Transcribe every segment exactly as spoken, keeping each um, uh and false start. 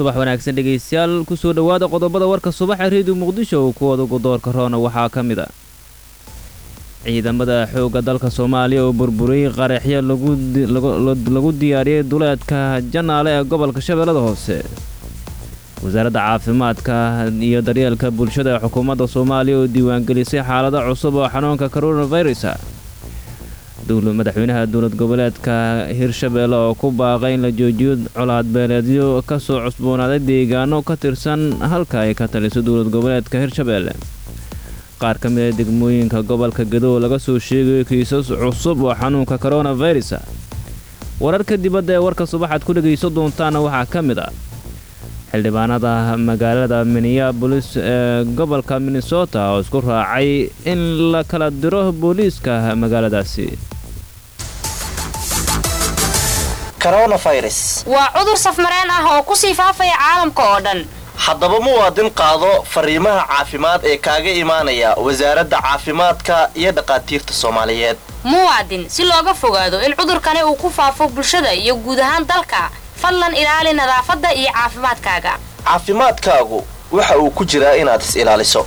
subax wanaagsan dhegeystayaal ku soo dhawaada qodobada warka subaxa reediyo muqdisho oo kuwada godoorka roona waxaa ka mid ah ciidamada xoogga dalka Soomaaliya oo burburay qaraxyo lagu lagu diyaariyay duleedka Janaale ee gobolka Shabeellada Hoose wasaaradda caafimaadka iyo daryeelka bulshada ee xukuumadda Soomaaliya oo diiwaan gelisay xaalado cusub oo xanuunka coronavirus ah dowladda madaxweynaha dowlad goboleedka Hirshabeelle oo ku baaqay in la joojiyo colaad beeleedyo ka soo cusboonaaday deegaano ka tirsan halka ay ka taliso dowlad goboleedka Hirshabeelle qaar ka mid ah degmooyinka gobolka Gadow laga soo sheegay kiisas cusub oo xanuunka coronavirus ah wararka dibadda ee warka subaxaad ku dhageyso doontaan waxa ka mid ah xildhibaanada magaalada Minneapolis ee gobolka Minnesota oo isku raacay in la kala diro booliiska magaaladaasi coronavirus waa cudur safmareen ah oo ku sii faafaya caalamka oo dhan haddaba muwaadin qaado fariimaha caafimaad ee kaaga imaanaya wasaaradda caafimaadka iyo dhaqaatiirta Soomaaliyeed muwaadin si looga fogaado in cudurkani uu ku faafo bulshada iyo guud ahaan dalka fadlan ilaali nadaafadda iyo caafimaadkaaga caafimaadkaagu waxa uu ku jiraa inaad is ilaaliso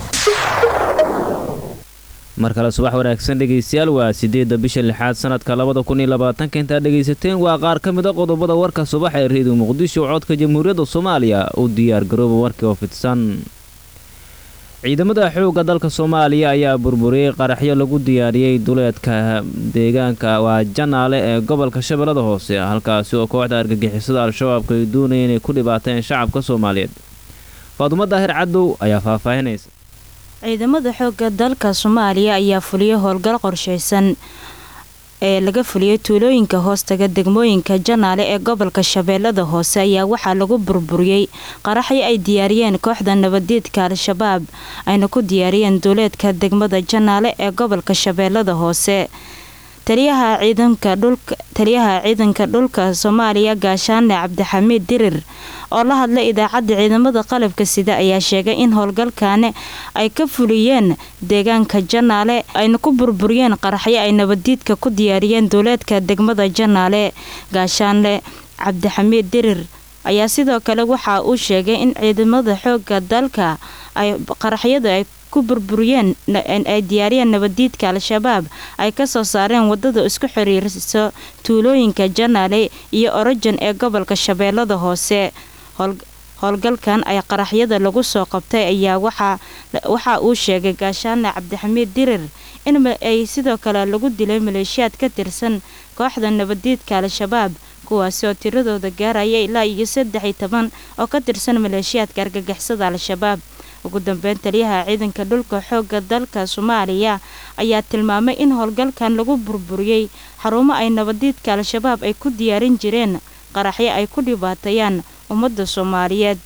markale subax wanaagsan dhageystayaal waa sideedda bisha lixaad sanadka labada kun iyo labaatanka inta dhageysateen waa qaar ka mid ah qodobada warka subax ee reediyo muqdisho codka jamhuuriyadda Soomaaliya oo diyaar garooba warkii oo fidsan ciidamada xoogga dalka Soomaaliya ayaa burburiyay qaraxyo lagu diyaariyay duleedka deegaanka waa Janaale ee gobolka Shabeellada Hoose halkaas oo kooxda argagixisada Al-Shabaab ay doonayeen inay ku dhibaateen shacabka Soomaaliyeed Faadumo Daahir Cadow ayaa faahfaahinaysa ciidamada xoogga dalka Soomaaliya ayaa fuliyay howlgal qorsheysan ee laga fuliyay tuulooyinka hoostaga degmooyinka Janaale ee gobolka Shabeellada Hoose ayaa waxaa lagu burburiyay qaraxyo ay diyaariyeen kooxda nabadeedka Al-Shabaab ayna ku diyaariyeen duleedka degmada Janaale ee gobolka Shabeellada Hoose taliyaha ciidanka dhulka taliyaha ciidanka dhulka Soomaaliya Gaashaane Cabdixamiid Dirir oo la hadlay idaacadda ciidamada qalabka sida ayaa sheegay in howlgalkan ay ka fuliyeen deegaanka Janaale ayna ku burburiyeen qaraxyo ay nabadeedka ku diyaariyeen duleedka degmada Janaale Gaashaane Cabdixamiid Dirir ayaa sidoo kale waxa uu sheegay in ciidamada xoogga dalka ay qaraxyada ay ku burburiyeen ay diyaariyeen nabadeedka Al-Shabaab ay ka soo saareen wadada isku xiriirisa tuulooyinka Janaale iyo Orojan ee gobolka Shabeellada Hoose howlgalkan ay qaraxyada lagu soo qabtay ayaa waxa waxa uu sheegay Gaashaane Cabdixamiid Dirir in ay sidoo kale lagu dilay maleeshiyaad ka tirsan kooxda nabadeedka Al-Shabaab kuwaas oo tiradooda gaaraya ilaa iyo saddex iyo toban oo ka tirsan maleeshiyaadka argagixisada Al-Shabaab ugu dambeyn taliyaha ciidanka dhulka xoogga dalka Soomaaliya ayaa tilmaamay in howlgalkan lagu burburiyay xarumo ay nabadeedka Al-Shabaab ay ku diyaarin jireen qaraxyo ay ku dhibaateeyaan ummadda Soomaaliyeed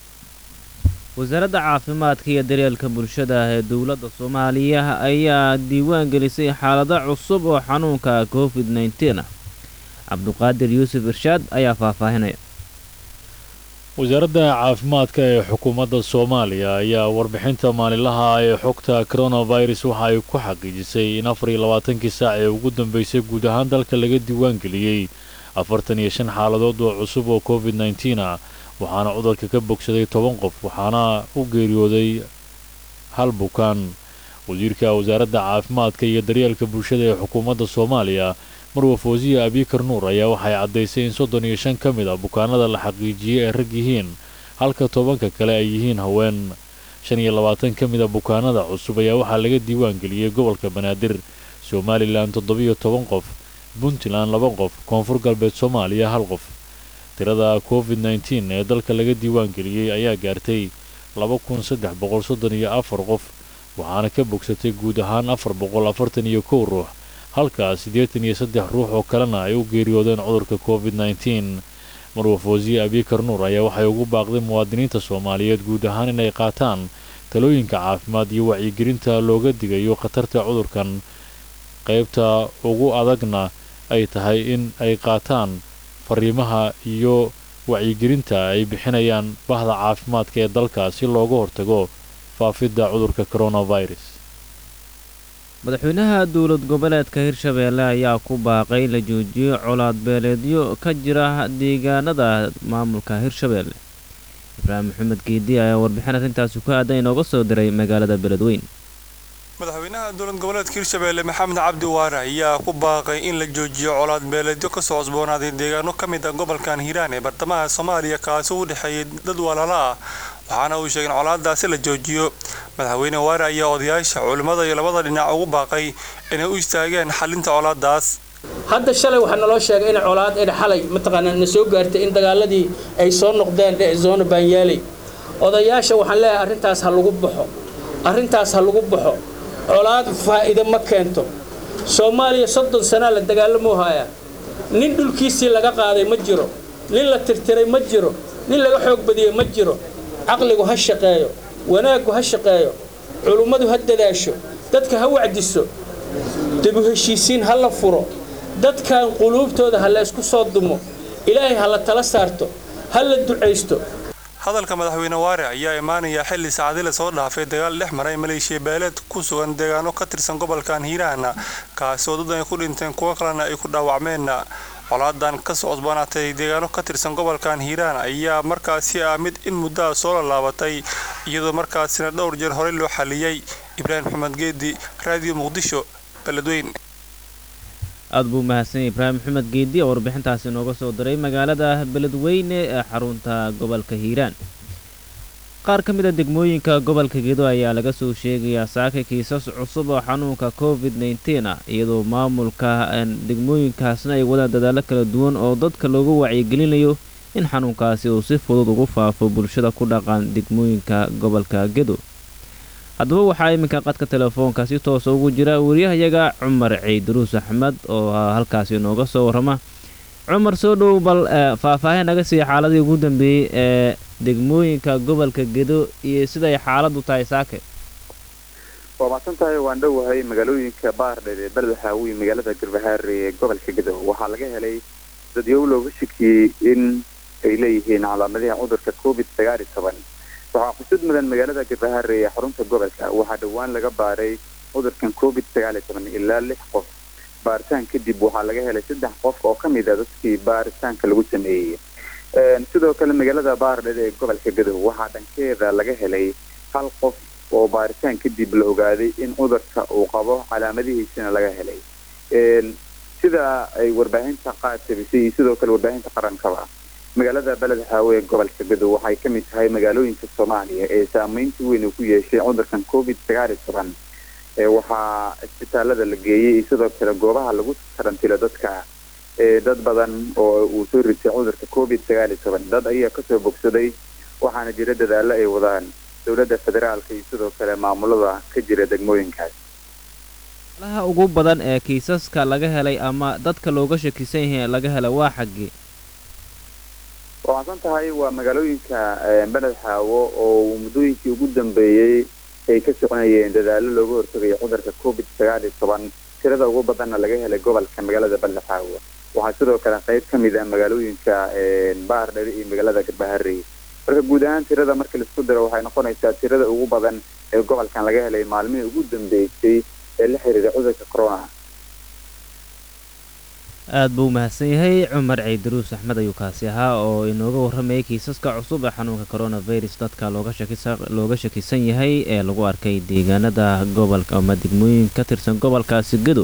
wasaaradda caafimaadka iyo daryeelka bulshada ee dowladda Soomaaliya ayaa diiwaan gelisay xaalado cusub oo xanuunka covid nineteen ah Cabduqaadir Yuusuf Irshaad ayaa faahfaahinaya wasaaradda caafimaadka ee xukuumadda Soomaaliya ayaa warbixinta maalinlaha ee xogta coronavirus waxa ay ku xaqiijisay in afar iyo labaatankii saac ee ugu dambeysay guud ahaan dalka laga diiwaan geliyay afartan iyo shan xaaladood oo cusub oo covid nineteen ah waxaana cudurka ka bogsaday toban qof waxaana u geeriyooday hal bukaan wasiirka wasaaradda caafimaadka iyo daryeelka bulshada ee xukuumadda Soomaaliya Marwa Fawziya Abikar Nuur ayaa waxay cadeysay in soddon iyo shan ka mid ah bukaanada la xaqiijiyay ay rag yihiin halka tobanka kale ay yihiin haween shan iyo labaatan ka mid ah bukaanada cusub ayaa waxaa laga diiwaan geliyay gobolka Banaadir Somaliland toddoba iyo toban qof Puntland laba qof Koonfur Galbeed Soomaaliya hal qof tirada covid nineteen ee dalka laga diiwaan geliyay ayaa gaartay laba kun saddex boqol soddon iyo afar qof waxaana ka bogsatay guud ahaan afar boqol afartan iyo kow ruux halka siddeetan iyo saddex ruux oo kalena ay u geeriyoodeen cudurka covid nineteen Marwa Fawziya Abikar Nuur ayaa waxay ugu baaqday muwaadiniinta Soomaaliyeed guud ahaan inay qaataan talooyinka caafimaad iyo wacyigelinta looga digayo khatarta cudurkan qaybta ugu adagna ay tahay in ay qaataan fariimaha iyo wacyigelinta ay bixinayaan bahda caafimaadka ee dalka si looga hortago faafidda cudurka coronavirus madaxweynaha dowlad goboleedka Hirshabeelle ayaa ku baaqay la joojiyo colaad beeleedyo ka jira deegaanada maamulka Hirshabeelle ibraahim maxamed geedi ayaa warbixin arrintaasi ku aadan inooga soo diray magaalada beledweyn. madaxweynaha dowlad goboleedka Hirshabelle Maxamed Cabdi Waare ayaa ku baaqay in la joojiyo colaad beeleedyo ka soo cusboonaaday deegaano ka mid ah gobolkan Hiiraan ee bartamaha Soomaaliya kaas oo u dhaxeeyay dad walaalo ah waxaana uu sheegay in colaadaasi la joojiyo. madaxweyne Waare ayaa odayaasha culimada iyo labada dhinac ugu baaqay inay u istaagaan xalinta colaadaas. hadda shalay waxa naloo sheegay in colaad ay xalay mataqaanaa soo gaartay in dagaaladii ay soo noqdeen zone Banyaali. odayaasha waxaan leeyahay arrintaas ha lagu baxo arrintaas ha lagu baxo colaad faa'iido ma keento. Soomaaliya soddon sano la dagaalamo haya nin dhulkiisii laga qaaday ma jiro nin la tirtiray ma jiro nin laga xoog badiyay ma jiro. caqligu ha shaqeeyo wanaagu ha shaqeeyo culumadu ha dadaasho dadka ha wacdiso dib u heshiisiin ha la furo dadkan quluubtooda ha la isku soo dumo ilaahay ha la tala saarto ha la duceysto. hadalka madaxweyne Waare ayaa imaanaya xilli saacadii soo dhaafay dagaal dhex maray Maleeshiya beeleed ku sugan deegaano ka tirsan gobolkan Hiiraan kaas oo dad ay ku dhinteen kuwa kalena ay ku dhaawacmeen. colaadan ka soo cusbanaatay deegaano ka tirsan gobolkan Hiiraan ayaa markaasi ah mid in muddo soo laabatay iyadoo markaasina dhowr jeer hore loo xaliyay. Ibraahim Maxamed Geedi, Radio Muqdisho, Beledweyn. aad buu mahadsan ibraahim maxamed geedi oo warbixintaasi nooga soo diray magaalada beledweyne ee xarunta gobolka Hiiraan. qaar ka mid ah degmooyinka gobolka Gedo ayaa laga soo sheegayaa saaka kiisas cusub oo xanuunka covid nineteen ah iyadoo maamulka degmooyinkaasna ay wadaan dadaalo kala duwan oo dadka loogu wacyigelinayo in xanuunkaasi uu si fudud ugu faafo bulshada ku dhaqan degmooyinka gobolka Gedo. haddaba waxaa iminka qadka telefoonka si toos ugu jira wariyahayaga Cumar Ciidruus Axmed oo halkaasi nooga soo warama. Cumar soo dhow bal faahfaahin naga sii xaaladii ugu dambeeyay ee degmooyinka gobolka Gedo iyo sida ay xaaladdu tahay saaka. waa maasantahay waan dhowahay magaalooyinka Baardheer ee Beledweyne magaalada Galbehaare ee gobolka Gedo waxaa laga helay dadyow looga shakiyay in ay leeyihiin calaamadaha cudurka covid sagaal iyo toban. waxaa xusid mudan magaalada Galbehaare ee xarunta gobolka waxaa dhawaan laga baaray cudurkan covid sagaal iyo toban ilaa lix qof. baaritaan kadib waxaa laga helay saddex qof oo ka mid ah dadkii baaritaanka lagu sameeyay. sidoo kale magaalada Baardheer ee gobolka Gedo waxaa dhankeeda laga helay hal qof oo baaritaan kadib la ogaaday in cudurka uu qabo calaamadihiisana laga helay. sida ay warbaahinta qaatay sidoo kale warbaahinta qarankaba magaalada Beledweyne ee gobolka Gedo waxay ka mid tahay magaalooyinka Soomaaliya ee saameynta weyn ku yeeshay cudurkan covid sagaal iyo toban. ee waxaa isbitaalada la geeyay sidoo kale goobaha lagu karantiilo dadka ee dad badan oo uu soo ritay cudurka covid sagaal iyo toban. dad ayaa ka soo bogsaday waxaana jira dadaalo ay wadaan dowladda federaalka iyo sidoo kale maamulada ka jira degmooyinkaas. laha ugu badan ee kiisaska laga helay ama dadka looga shakisan yahay laga helay waa xagee. waxaan tahay waa magaalooyinka Beledweyne oo muddooyinkii ugu dambeeyay ay ka soconayeen dadaalo looga hortagayo cudurka covid sagaal iyo toban. tirada ugu badanna laga helay gobolka magaalada Beledweyne waxaa sidoo kale qayb ka mid ah magaalooyinka Baardheer iyo magaalada Galbehaare. marka guud ahaan tirada marka la isku daro waxay noqonaysaa tirada ugu badan ee gobolkan laga helay maalmihii ugu dambeysay ee la xiriira cudurka corona. aad buu mahadsan yahay Cumar Ciidruus Axmed ayuu kaasi ahaa oo inooga warramay kiisaska cusub ee xanuunka coronavirus dadka looga shakisan looga shakisan yahay ee lagu arkay deegaanada gobolka ama degmooyin ka tirsan gobolkaasi Gedo.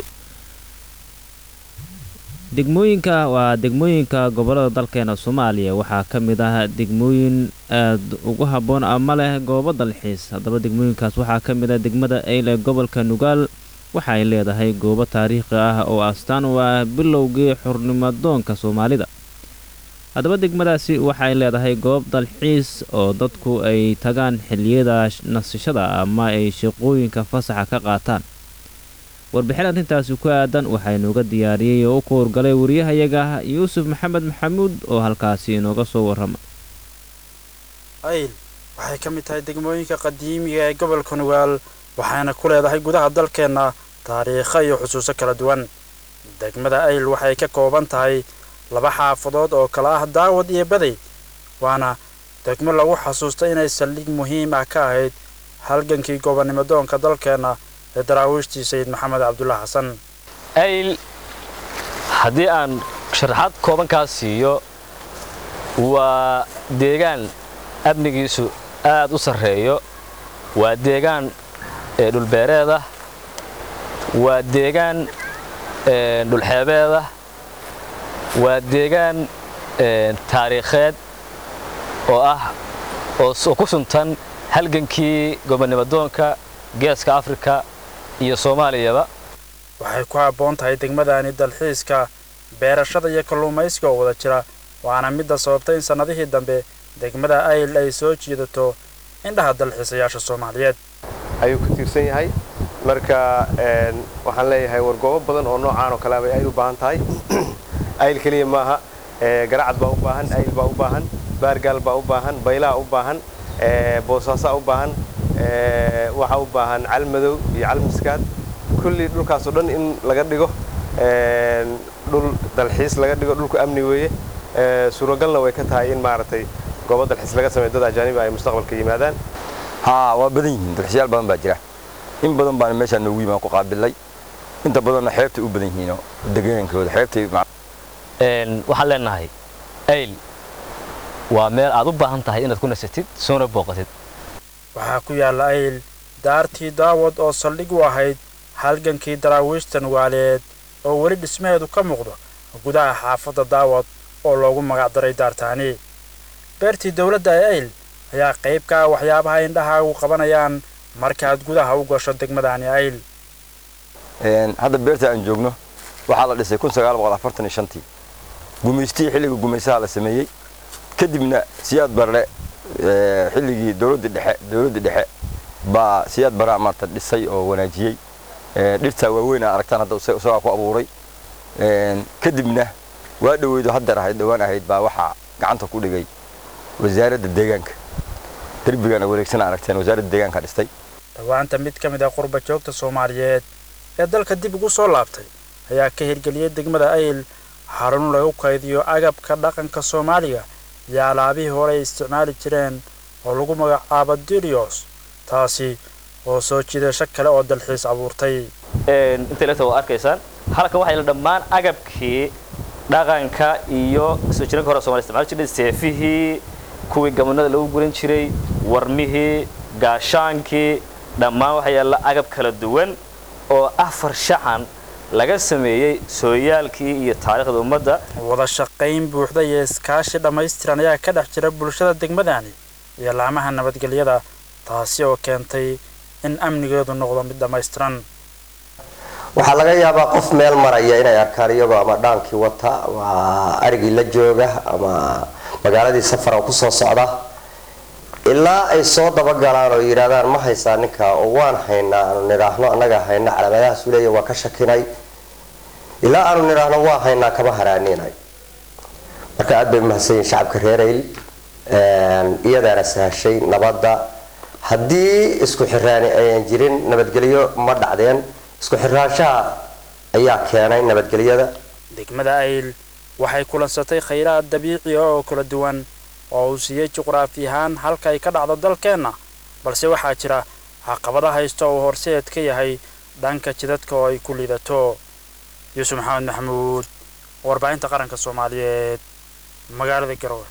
degmooyinka waa degmooyinka gobolada dalkeena Soomaaliya waxaa ka mid ah degmooyin aad ugu haboon ama leh goobo dalxiis. haddaba degmooyinkaas waxaa ka mid ah degmada Eyl ee gobolka Nugaal waxa ay leedahay goobo taariikhi ah oo astaan u ah bilowgii xurnimadoonka Soomaalida. haddaba degmadaasi waxa ay leedahay goob dalxiis oo dadku ay tagaan xilliyada nasashada ama ay shaqooyinka fasaxa ka qaataan. warbixin arrintaasi ku aadan waxaa inooga diyaariyay oo ku horgalay wariyahayaga Yuusuf Maxamed Maxamuud oo halkaasi inooga soo warrama. Eyl waxay ka mid tahay degmooyinka qadiimiga ee gobolka Nugaal waxaana ku leedahay gudaha dalkeena taariikh iyo xusuuso kala duwan. degmada Eyl waxay ka kooban tahay laba xaafadood oo kala ah Daawad iyo Baday waana degmo lagu xasuusto inay saldhig muhiim ah ka ahayd halgankii gobonimo doonka dalkeena ee daraawiishtii Sayid Maxamed Cabdulla Xasan. Eyl haddii aan sharaxaad kooban ka siiyo waa deegaan amnigiisu aad u sarreeyo waa deegaan dhulbeereed ah waa deegaan dhulxeebeed ah waa deegaan taariikheed oo ah oo ku suntan halgankii gobonnimadoonka geeska Afrika iyo Soomaaliyaba waxay ku habboon tahay degmadani dalxiiska beerashada iyo kalluumaysiga oo wada jira waana midda sababtay in sanadihii dambe degmada Ayl ay soo jiidato indhaha dalxiisayaasha Soomaaliyeed ayuu ku tiirsan yahay marka een waxaan leeyahay wargoobo badan oo noocaan oo kale ah ay u baahan tahay Ayl kaliya maaha ee garacad baa u baahan Ayl baa u baahan baargaal baa u baahan baylaa u baahan ee boosaaso u baahan ee waxa u baahan calmadow iyo calmiskaad kulli dhulkaas oo dhan in laga dhigo een dhul dalxiis laga dhigo dhulku amni weeye ee suuragalna way ka tahay in maartay goobo dalxiis laga sameeyo dad ajaanib ay mustaqbalka yimaadaan ها وبدين الحسيال بدن باجرة إن بدن بان ماشى نوي ما قابل لي أنت بدن حيرتي وبدن هنا دقيقة كده حيرتي مع إن وحلنا هاي أيل ومال أضبها أنت هاي إن تكون ستة سنة بوقتت وحكوا يا الأيل دارتي داود أو صليق واحد حلقن كي دراويشتن والد أو ولد اسمه دو كم مقدر وجودها حافظة داود أو لوجو مقدر دارتاني بيرتي دولة أيل ayaa qayb ka waxyaabaha indhaha uu qabanayaan markaad gudaha u gasho degmadani Ayl een hada beerta aan joogno waxa la dhisay kun sagaal boqol afartan iyo shan tii gumeystii xilliga gumeysaha la sameeyay kadibna siyaad barre ee xilligii dawladda dhexe dawladda dhexe ba siyaad bara marta dhisay oo wanaajiyay ee dhirta waaweyn aragtaan hada soo ku abuuray een kadibna waa dhaweydo hadda rahay dhawaan ahayd ba waxa gacanta ku dhigay wasaaradda deegaanka دربينا وريكسنا aragteen wasaaradda deegaanka dhistay dhawaanta mid kamid ah qurba joogta Soomaaliyeed ee dalka dib ugu soo laabtay ayaa ka hirgeliyay degmada Ayl xarun lagu kaydiyo agabka dhaqanka Soomaaliga iyo alaabihii hore isticmaali jireen oo lagu magacaabo Dirios taasi oo soo jiidasho kale oo dalxiis abuurtay een inta la tawo arkaysaan halka waxa la dhamaan agabkii dhaqanka iyo soo jiranka hore Soomaaliya isticmaali jiray seefihii kuwii gamanada lagu guran jiray warmihii gaashaankii dhammaan waxa yaala agab kala duwan oo afar shaxan laga sameeyay sooyaalkii iyo taariikhda ummadda wada shaqayn buuxda iyo iskaashi dhameystiran ayaa ka dhex jira bulshada degmadani iyo laamaha nabadgelyada taasi oo keentay in amnigeedu noqdo mid dhameystiran waxa laga yaabaa qof meel maraya inay arkaan iyagoo ama dhaankii wata waa arigii la jooga ama magaaladii safar ku soo socda ilaa ay soo daba galaan oo yiraahdaan ma haysaa ninka oo waan haynaa aanu niraahno anaga hayna calaamadaha suuleeya waa ka shakinay ilaa aanu niraahno waa haynaa kama haraaninay marka aad bay mahadsan shacabka reer Ayl een iyadana sahashay nabadda haddii isku xiraani ayaan jirin nabadgelyo ma dhacdeen isku xiraanshaha ayaa keenay nabadgelyada degmada Ayl waxay kulansatay khayraad dabiici ah oo kala duwan oo uu siiyay juqraafi ahaan halka ay ka dhacdo dalkeena balse waxaa jira caqabadaha haysto oo horseed ka yahay dhanka jidadka oo ay ku liidato Yuusuf Maxamed Maxamuud warbaahinta qaranka Soomaaliyeed magaalada Garowe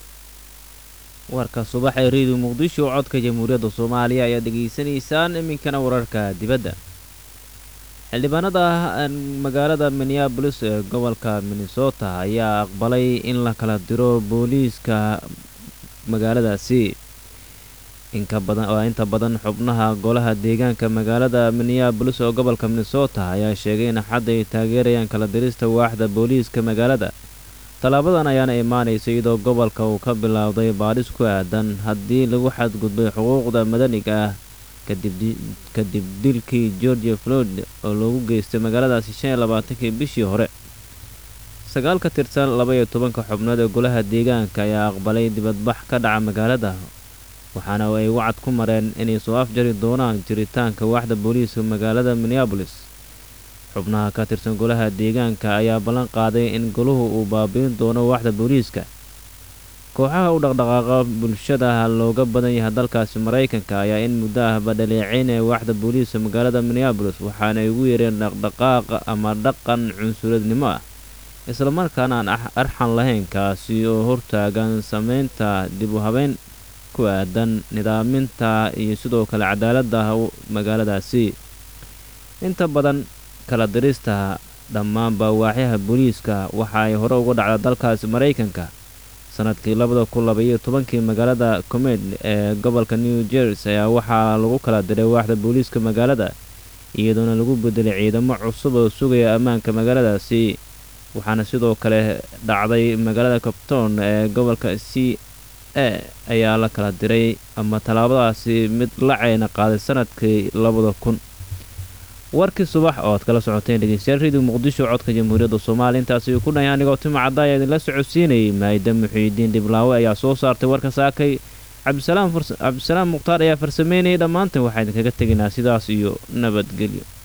warka subax ee Radio Muqdisho codka Jamhuuriyadda Soomaaliya ayaa dhageysanaysaan iminkana wararka dibadda xildhibaanada magaalada Minneapolis ee gobolka Minnesota ayaa aqbalay in la kala diro booliiska magaaladaasi inka badan oo inta badan xubnaha golaha deegaanka magaalada Minneapolis oo gobolka Minnesota ayaa sheegay in xad ay taageerayaan kala dirista waaxda booliiska magaalada talaabadan ayaana imaanaysa iyadoo gobolka uu ka bilowday baaris ku aadan haddii lagu xadgudbay xuquuqda madaniga ah kadib kadib dilkii George Floyd oo lagu geystay magaaladaasi shan iyo labaatankii bishii hore sagaal ka tirsan laba iyo toban xubnood ee golaha deegaanka ayaa aqbalay dibadbax ka dhaca magaalada waxaana ay wacad ku mareen inay soo afjari doonaan jiritaanka waaxda booliiska magaalada Minneapolis xubnaha ka tirsan golaha deegaanka ayaa ballan qaaday in goluhu uu baabi'in doono waaxda booliiska kooxaha u dhaqdhaqaaqa bulshada looga badan yahay dalkaasi Mareykanka ayaa in muddo ah badaleeceynay waaxda booliiska magaalada Minneapolis waxaana ay ugu yeereen dhaqdhaqaaq ama dhaqan cunsuradnimo ah isla markaana aan arxan lahayn kaasi oo hortaagan sameynta dib u habeyn ku aadan nidaaminta iyo sidoo kale cadaaladda magaaladaasi. inta badan kala dirista dhammaanba waaxyaha booliiska waxa ay hore uga dhacda dalkaasi Mareykanka sanadkii labada kun laba iyo tobankii magaalada Comed ee gobolka New Jersey ayaa waxaa lagu kala diray waaxda booliiska magaalada iyadoona lagu bedelay ciidamo cusub oo sugaya ammaanka magaaladaasi. waxaana sidoo kale dhacday magaalada Compton ee gobolka C A ayaa la kala diray ama talaabadaasi mid la ceyna qaaday sanadkii labada kun. warkii subax oo aad kala socoteen dhegeystayaal Radio Muqdisho codka Jamhuuriyadda Soomaaliya intaas ayuu ku dhahay anigoo Timo Cadaaye idin la socodsiinayay Maayda Muxiidiin Dhiblaawe ayaa soo saartay warka saakay. Cabdisalaam Cabdisalaam Muqtaar ayaa farsameynayay dhammaanteen waxaan idinkaga teginaa sidaas iyo nabadgelyo.